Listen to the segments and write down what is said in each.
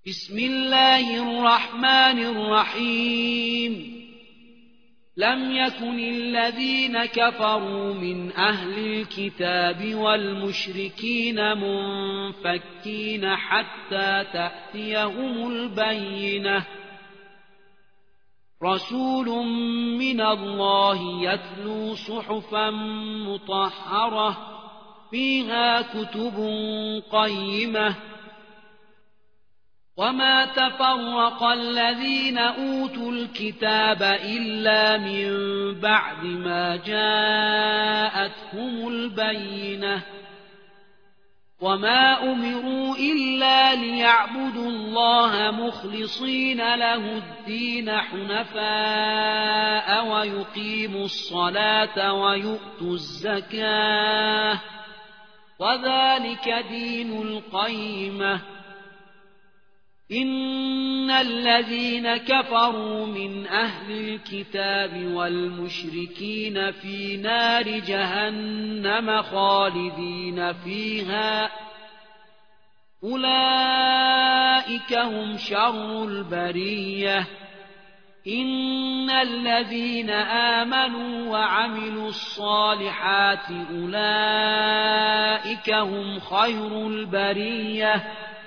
بسم الله الرحمن الرحيم لم يكن الذين كفروا من أهل الكتاب والمشركين منفكين حتى تأتيهم البينة رسول من الله يتلو صحفا مطهرة فيها كتب قيمة وما تفرق الذين أوتوا الكتاب إلا من بعد ما جاءتهم البينة وما أمروا إلا ليعبدوا الله مخلصين له الدين حنفاء ويقيموا الصلاة ويؤتوا الزكاة وذلك دين القيمة إن الذين كفروا من أهل الكتاب والمشركين في نار جهنم خالدين فيها أولئك هم شر البرية إن الذين آمنوا وعملوا الصالحات أولئك هم خير البرية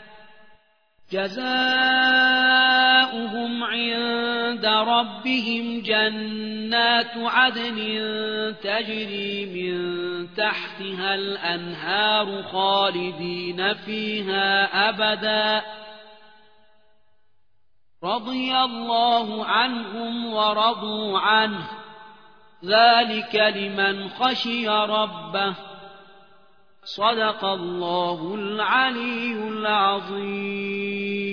جزاؤهم عند ربهم جنات عدن تجري من تحتها الأنهار خالدين فيها أبدا رضي الله عنهم ورضوا عنه ذلك لمن خشي ربه صدق الله العلي العظيم